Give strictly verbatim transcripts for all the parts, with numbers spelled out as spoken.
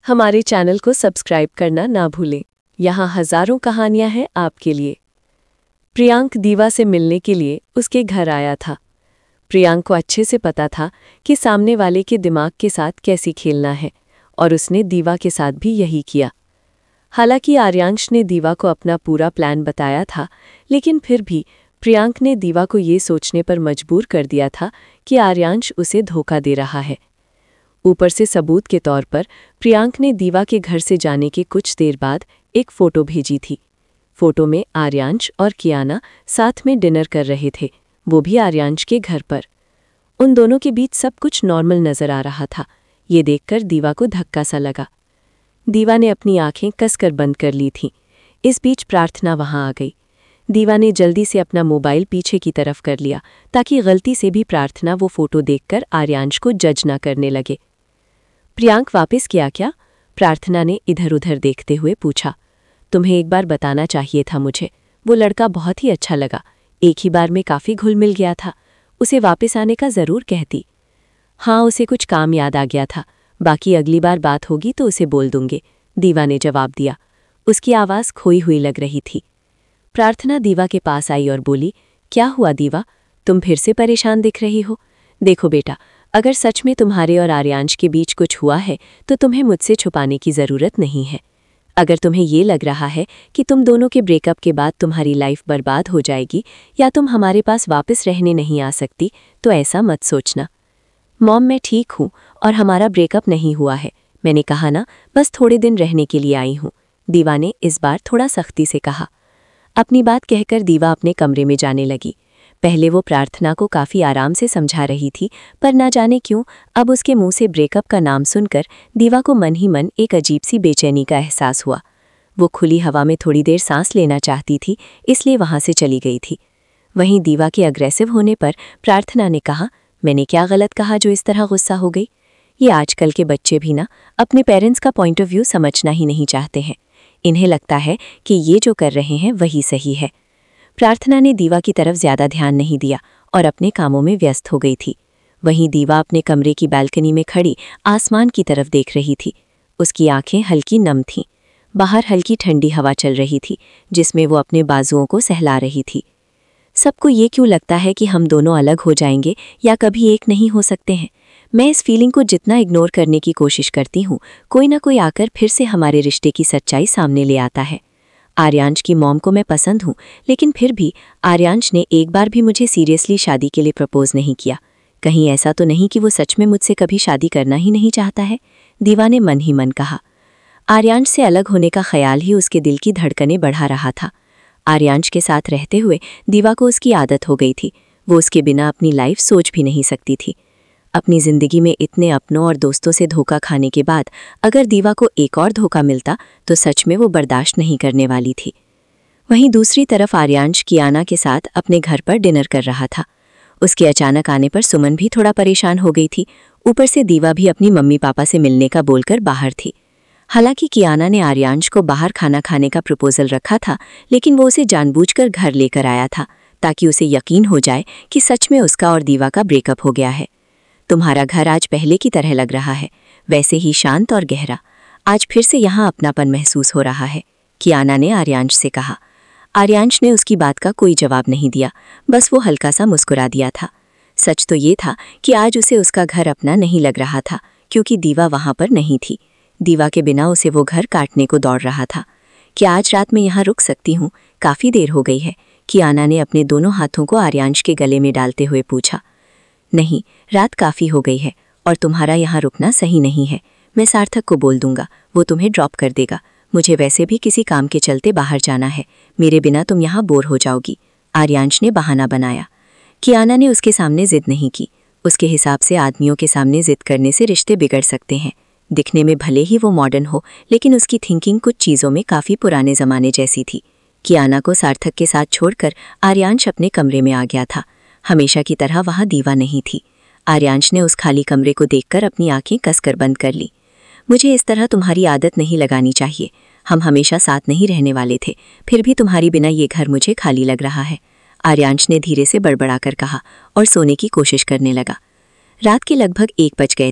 हमारे चैनल को सब्सक्राइब करना ना भूलें। यहाँ हजारों कहानियां हैं आपके लिए। प्रियांक दीवा से मिलने के लिए उसके घर आया था। प्रियांक को अच्छे से पता था कि सामने वाले के दिमाग के साथ कैसी खेलना है, और उसने दीवा के साथ भी यही किया। हालांकि आर्यांश ने दीवा को अपना पूरा प्लान बताया था, लेकिन फिर भी प्रियांक ने दीवा को ये सोचने पर मजबूर कर दिया था कि आर्यांश उसे धोखा दे रहा है। ऊपर से सबूत के तौर पर प्रियांक ने दीवा के घर से जाने के कुछ देर बाद एक फ़ोटो भेजी थी। फ़ोटो में आर्यांश और कियाना साथ में डिनर कर रहे थे, वो भी आर्यांश के घर पर। उन दोनों के बीच सब कुछ नॉर्मल नज़र आ रहा था। ये देखकर दीवा को धक्का सा लगा। दीवा ने अपनी आंखें कसकर बंद कर ली थीं। इस बीच प्रार्थना वहां आ गई। दीवा ने जल्दी से अपना मोबाइल पीछे की तरफ कर लिया ताकि गलती से भी प्रार्थना वो फ़ोटो देखकर आर्यांश को जज न करने लगे। प्रियांक वापस किया क्या? प्रार्थना ने इधर उधर देखते हुए पूछा। तुम्हें एक बार बताना चाहिए था मुझे। वो लड़का बहुत ही अच्छा लगा, एक ही बार में काफ़ी घुल मिल गया था। उसे वापस आने का ज़रूर कहती। हाँ, उसे कुछ काम याद आ गया था, बाकी अगली बार बात होगी तो उसे बोल दूंगे, दीवा ने जवाब दिया। उसकी आवाज़ खोई हुई लग रही थी। प्रार्थना दीवा के पास आई और बोली, क्या हुआ दीवा, तुम फिर से परेशान दिख रही हो? देखो बेटा, अगर सच में तुम्हारे और आर्यांश के बीच कुछ हुआ है तो तुम्हें मुझसे छुपाने की ज़रूरत नहीं है। अगर तुम्हें ये लग रहा है कि तुम दोनों के ब्रेकअप के बाद तुम्हारी लाइफ बर्बाद हो जाएगी या तुम हमारे पास वापस रहने नहीं आ सकती, तो ऐसा मत सोचना। मॉम, मैं ठीक हूँ और हमारा ब्रेकअप नहीं हुआ है। मैंने कहा ना, बस थोड़े दिन रहने के लिए आई हूँ, दीवा ने इस बार थोड़ा सख्ती से कहा। अपनी बात कहकर दीवा अपने कमरे में जाने लगी। पहले वो प्रार्थना को काफ़ी आराम से समझा रही थी, पर ना जाने क्यों अब उसके मुंह से ब्रेकअप का नाम सुनकर दीवा को मन ही मन एक अजीब सी बेचैनी का एहसास हुआ। वो खुली हवा में थोड़ी देर सांस लेना चाहती थी, इसलिए वहाँ से चली गई थी। वहीं दीवा के अग्रेसिव होने पर प्रार्थना ने कहा, मैंने क्या गलत कहा जो इस तरह गुस्सा हो गई? ये आजकल के बच्चे भी ना अपने पेरेंट्स का पॉइंट ऑफ व्यू समझना ही नहीं चाहते हैं। इन्हें लगता है कि ये जो कर रहे हैं वही सही है। प्रार्थना ने दीवा की तरफ ज्यादा ध्यान नहीं दिया और अपने कामों में व्यस्त हो गई थी। वहीं दीवा अपने कमरे की बालकनी में खड़ी आसमान की तरफ देख रही थी। उसकी आंखें हल्की नम थीं। बाहर हल्की ठंडी हवा चल रही थी, जिसमें वो अपने बाजुओं को सहला रही थी। सबको ये क्यों लगता है कि हम दोनों अलग हो जाएंगे या कभी एक नहीं हो सकते हैं? मैं इस फीलिंग को जितना इग्नोर करने की कोशिश करती हूँ, कोई ना कोई आकर फिर से हमारे रिश्ते की सच्चाई सामने ले आता है। आर्यांश की मॉम को मैं पसंद हूँ, लेकिन फिर भी आर्यांश ने एक बार भी मुझे सीरियसली शादी के लिए प्रपोज नहीं किया। कहीं ऐसा तो नहीं कि वो सच में मुझसे कभी शादी करना ही नहीं चाहता है? दीवा ने मन ही मन कहा। आर्यांश से अलग होने का ख्याल ही उसके दिल की धड़कनें बढ़ा रहा था। आर्यांश के साथ रहते हुए दीवा को उसकी आदत हो गई थी। वो उसके बिना अपनी लाइफ सोच भी नहीं सकती थी। अपनी ज़िंदगी में इतने अपनों और दोस्तों से धोखा खाने के बाद अगर दीवा को एक और धोखा मिलता तो सच में वो बर्दाश्त नहीं करने वाली थी। वहीं दूसरी तरफ आर्यांश कियाना के साथ अपने घर पर डिनर कर रहा था। उसके अचानक आने पर सुमन भी थोड़ा परेशान हो गई थी। ऊपर से दीवा भी अपनी मम्मी पापा से मिलने का बोलकर बाहर थी। हालांकि कियाना ने आर्यांश को बाहर खाना खाने का प्रपोजल रखा था, लेकिन वो उसे जानबूझकर घर लेकर आया था ताकि उसे यकीन हो जाए कि सच में उसका और दीवा का ब्रेकअप हो गया है। तुम्हारा घर आज पहले की तरह लग रहा है, वैसे ही शांत और गहरा। आज फिर से यहाँ अपनापन महसूस हो रहा है, कियाना ने आर्यांश से कहा। आर्यांश ने उसकी बात का कोई जवाब नहीं दिया, बस वो हल्का सा मुस्कुरा दिया था। सच तो ये था कि आज उसे उसका घर अपना नहीं लग रहा था, क्योंकि दीवा वहाँ पर नहीं थी। दीवा के बिना उसे वो घर काटने को दौड़ रहा था। क्या आज रात में यहाँ रुक सकती हूँ? काफ़ी देर हो गई है, कियाना ने अपने दोनों हाथों को आर्यांश के गले में डालते हुए पूछा। नहीं, रात काफ़ी हो गई है और तुम्हारा यहाँ रुकना सही नहीं है। मैं सार्थक को बोल दूंगा, वो तुम्हें ड्रॉप कर देगा। मुझे वैसे भी किसी काम के चलते बाहर जाना है, मेरे बिना तुम यहाँ बोर हो जाओगी, आर्यांश ने बहाना बनाया। कियाना ने उसके सामने जिद नहीं की। उसके हिसाब से आदमियों के सामने जिद करने से रिश्ते बिगड़ सकते हैं। दिखने में भले ही वो मॉडर्न हो, लेकिन उसकी थिंकिंग कुछ चीज़ों में काफ़ी पुराने ज़माने जैसी थी। कियाना को सार्थक के साथ छोड़कर आर्यांश अपने कमरे में आ गया था। हमेशा की तरह वहाँ दीवा नहीं थी। आर्यांश ने उस खाली कमरे को देखकर अपनी आंखें कसकर बंद कर ली। मुझे इस तरह तुम्हारी आदत नहीं लगानी चाहिए। हम हमेशा साथ नहीं रहने वाले थे, फिर भी तुम्हारी बिना ये घर मुझे खाली लग रहा है, आर्यांश ने धीरे से बड़बड़ाकर कहा और सोने की कोशिश करने लगा। रात के लगभग एक बज गए थे।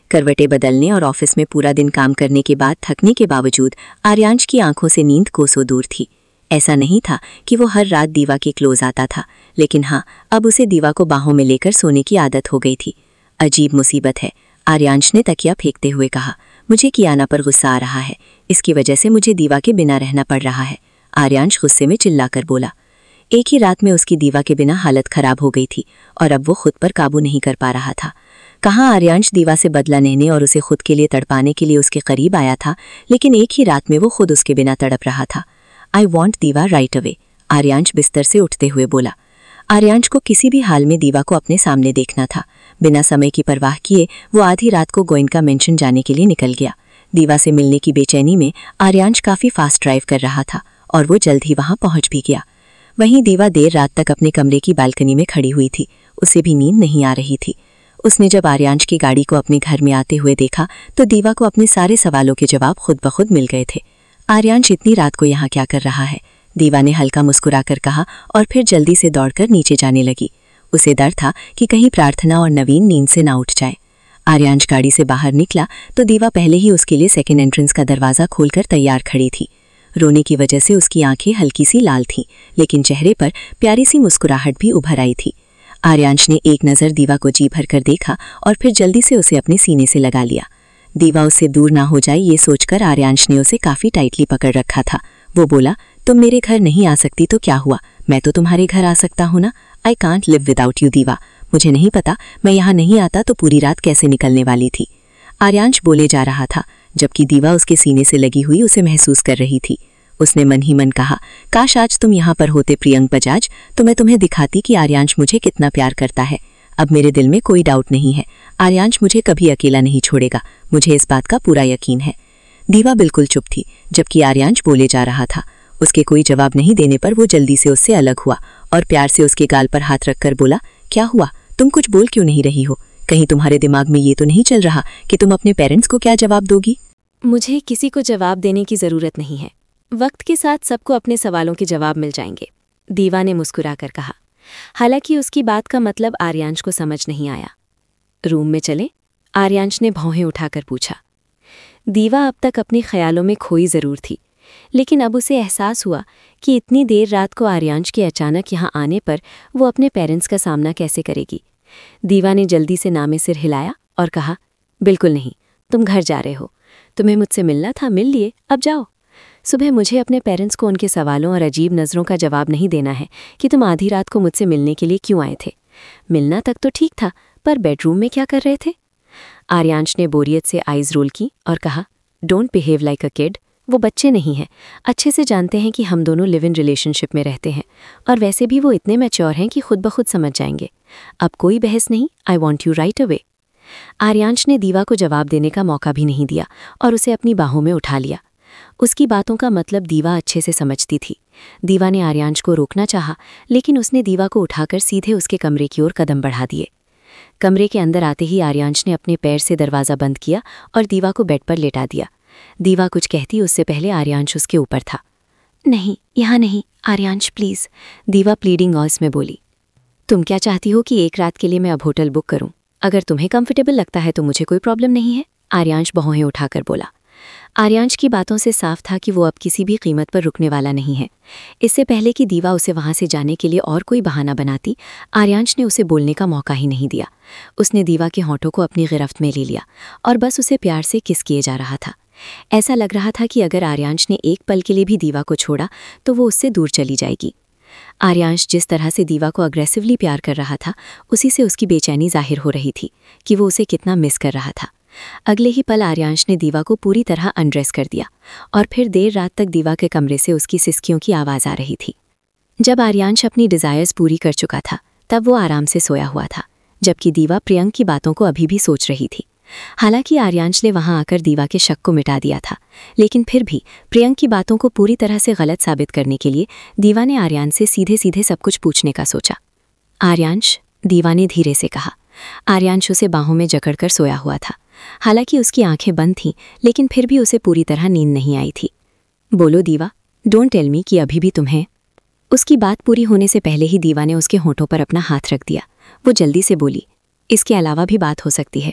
करवटें बदलने और ऑफिस में पूरा दिन काम करने के बाद थकने के बावजूद आर्यांश की आंखों से नींद कोसों दूर थी। ऐसा नहीं था कि वो हर रात दीवा के क्लोज आता था, लेकिन हाँ, अब उसे दीवा को बाहों में लेकर सोने की आदत हो गई थी। अजीब मुसीबत है, आर्यांश ने तकिया फेंकते हुए कहा। मुझे कियाना पर गुस्सा आ रहा है, इसकी वजह से मुझे दीवा के बिना रहना पड़ रहा है। आर्यांश गुस्से में चिल्लाकर बोला। एक ही रात में उसकी दीवा के बिना हालत खराब हो गई थी और अब वो खुद पर काबू नहीं कर पा रहा था। कहाँ आर्यांश दीवा से बदला लेने और उसे खुद के लिए तड़पाने के लिए उसके करीब आया था, लेकिन एक ही रात में वो खुद उसके बिना तड़प रहा था। I want Diva right away, Aryansh बिस्तर से उठते हुए बोला। आर्यांश को किसी भी हाल में दीवा को अपने सामने देखना था। बिना समय की परवाह किए वो आधी रात को गोयनका मेंशन जाने के लिए निकल गया। दीवा से मिलने की बेचैनी में आर्यांश काफ़ी फास्ट ड्राइव कर रहा था और वो जल्द ही वहां पहुंच भी गया। वहीं दीवा देर रात तक अपने कमरे की बालकनी में खड़ी हुई थी। उसे भी नींद नहीं आ रही थी। उसने जब आर्यांश की गाड़ी को अपने घर में आते हुए देखा तो दीवा को अपने सारे सवालों के जवाब खुद ब खुद मिल गए थे। आर्यांश इतनी रात को यहाँ क्या कर रहा है? दीवा ने हल्का मुस्कुराकर कहा और फिर जल्दी से दौड़कर नीचे जाने लगी। उसे डर था कि कहीं प्रार्थना और नवीन नींद से ना उठ जाए। आर्यांश गाड़ी से बाहर निकला तो दीवा पहले ही उसके लिए सेकेंड एंट्रेंस का दरवाज़ा खोलकर तैयार खड़ी थी। रोने की वजह से उसकी आंखें हल्की सी लाल थीं, लेकिन चेहरे पर प्यारी सी मुस्कुराहट भी उभर आई थी। आर्यांश ने एक नज़र दीवा को जी भर कर देखा और फिर जल्दी से उसे अपने सीने से लगा लिया। दीवा उससे दूर ना हो जाए ये सोचकर आर्यांश ने उसे काफ़ी टाइटली पकड़ रखा था। वो बोला, तुम मेरे घर नहीं आ सकती तो क्या हुआ, मैं तो तुम्हारे घर आ सकता हूँ ना। I can't live without you Diva. मुझे नहीं पता मैं यहाँ नहीं आता तो पूरी रात कैसे निकलने वाली थी। आर्यांश बोले जा रहा था, जबकि दीवा उसके सीने से लगी हुई उसे महसूस कर रही थी। उसने मन ही मन कहा, काश आज तुम यहाँ पर होते प्रियंक बजाज, तो मैं तुम्हें दिखाती कि आर्यांश मुझे कितना प्यार करता है। अब मेरे दिल में कोई डाउट नहीं है, आर्यांश मुझे कभी अकेला नहीं छोड़ेगा, मुझे इस बात का पूरा यकीन है। दीवा बिल्कुल चुप थी, जबकि आर्यांश बोले जा रहा था। उसके कोई जवाब नहीं देने पर वो जल्दी से उससे अलग हुआ और प्यार से उसके गाल पर हाथ रखकर बोला, क्या हुआ, तुम कुछ बोल क्यों नहीं रही हो? कहीं तुम्हारे दिमाग में ये तो नहीं चल रहा कि तुम अपने पेरेंट्स को क्या जवाब दोगी? मुझे किसी को जवाब देने की ज़रूरत नहीं है, वक्त के साथ सबको अपने सवालों के जवाब मिल जाएंगे, दीवा ने मुस्कुराकर कहा। हालांकि उसकी बात का मतलब आर्यांश को समझ नहीं आया। रूम में चले? आर्यांश ने भौहें उठाकर पूछा। दीवा अब तक अपने ख्यालों में खोई ज़रूर थी, लेकिन अब उसे एहसास हुआ कि इतनी देर रात को आर्यांश के अचानक यहाँ आने पर वो अपने पेरेंट्स का सामना कैसे करेगी। दीवा ने जल्दी से नामे सिर हिलाया और कहा, बिल्कुल नहीं, तुम घर जा रहे हो, तुम्हें मुझसे मिलना था, मिल लिए, अब जाओ। सुबह मुझे अपने पेरेंट्स को उनके सवालों और अजीब नज़रों का जवाब नहीं देना है कि तुम आधी रात को मुझसे मिलने के लिए क्यों आए थे। मिलना तक तो ठीक था, पर बेडरूम में क्या कर रहे थे? आर्यांश ने बोरियत से आइज़ रोल की और कहा, don't behave like a kid. वो बच्चे नहीं हैं, अच्छे से जानते हैं कि हम दोनों लिव इन रिलेशनशिप में रहते हैं, और वैसे भी वो इतने मैच्योर हैं कि खुद ब खुद समझ जाएंगे। अब कोई बहस नहीं, I want you right away. Aryansh ने दीवा को जवाब देने का मौका भी नहीं दिया और उसे अपनी बाहों में उठा लिया। उसकी बातों का मतलब दीवा अच्छे से समझती थी। दीवा ने आर्यांश को रोकना चाहा, लेकिन उसने दीवा को उठाकर सीधे उसके कमरे की ओर कदम बढ़ा दिए। कमरे के अंदर आते ही आर्यांश ने अपने पैर से दरवाज़ा बंद किया और दीवा को बेड पर लेटा दिया। दीवा कुछ कहती उससे पहले आर्यांश उसके ऊपर था। नहीं, यहाँ नहीं, Aryansh please, Diva pleading voice में बोली। तुम क्या चाहती हो कि एक रात के लिए मैं अब होटल बुक करूं? अगर तुम्हें कंफर्टेबल लगता है तो मुझे कोई प्रॉब्लम नहीं है, आर्यांश भौहें उठाकर बोला। आर्यांश की बातों से साफ था कि वो अब किसी भी कीमत पर रुकने वाला नहीं है। इससे पहले कि दीवा उसे वहां से जाने के लिए और कोई बहाना बनाती, आर्यांश ने उसे बोलने का मौका ही नहीं दिया। उसने दीवा के होंठों को अपनी गिरफ्त में ले लिया और बस उसे प्यार से किस किए जा रहा था। ऐसा लग रहा था कि अगर आर्यांश ने एक पल के लिए भी दीवा को छोड़ा तो वो उससे दूर चली जाएगी। आर्यांश जिस तरह से दीवा को अग्रेसिवली प्यार कर रहा था, उसी से उसकी बेचैनी जाहिर हो रही थी कि वो उसे कितना मिस कर रहा था। अगले ही पल आर्यांश ने दीवा को पूरी तरह अनड्रेस कर दिया और फिर देर रात तक दीवा के कमरे से उसकी सिसकियों की आवाज़ आ रही थी। जब आर्यांश अपनी डिज़ायर्स पूरी कर चुका था तब वो आराम से सोया हुआ था, जबकि दीवा प्रियंक की बातों को अभी भी सोच रही थी। हालांकि आर्यांश ने वहां आकर दीवा के शक को मिटा दिया था, लेकिन फिर भी प्रियंक की बातों को पूरी तरह से गलत साबित करने के लिए दीवा ने आर्यांश से सीधे सीधे सब कुछ पूछने का सोचा। आर्यांश, दीवा ने धीरे से कहा। आर्यांश उसे बाहों में जकड़कर सोया हुआ था। हालांकि उसकी आंखें बंद थीं, लेकिन फिर भी उसे पूरी तरह नींद नहीं आई थी। बोलो दीवा, डोंट टेल मी कि अभी भी तुम्हें। उसकी बात पूरी होने से पहले ही दीवा ने उसके होंठों पर अपना हाथ रख दिया। वो जल्दी से बोली, इसके अलावा भी बात हो सकती है,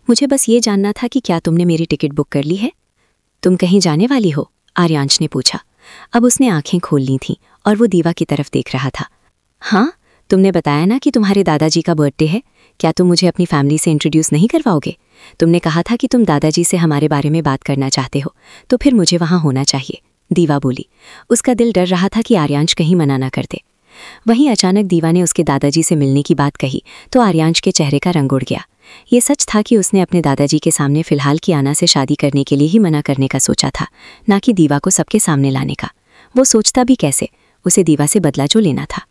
मुझे बस ये जानना था कि क्या तुमने मेरी टिकट बुक कर ली है? तुम कहीं जाने वाली हो? आर्यांश ने पूछा। अब उसने आंखें खोल ली थीं और वो दीवा की तरफ देख रहा था। हाँ, तुमने बताया ना कि तुम्हारे दादाजी का बर्थडे है। क्या तुम मुझे अपनी फैमिली से इंट्रोड्यूस नहीं करवाओगे? तुमने कहा था कि तुम दादाजी से हमारे बारे में बात करना चाहते हो, तो फिर मुझे वहाँ होना चाहिए, दीवा बोली। उसका दिल डर रहा था कि आर्यांश कहीं मना ना कर दे। वहीं अचानक दीवा ने उसके दादाजी से मिलने की बात कही तो आर्यांश के चेहरे का रंग उड़ गया। ये सच था कि उसने अपने दादाजी के सामने फिलहाल कियाना से शादी करने के लिए ही मना करने का सोचा था, ना कि दीवा को सबके सामने लाने का। वो सोचता भी कैसे, उसे दीवा से बदला जो लेना था।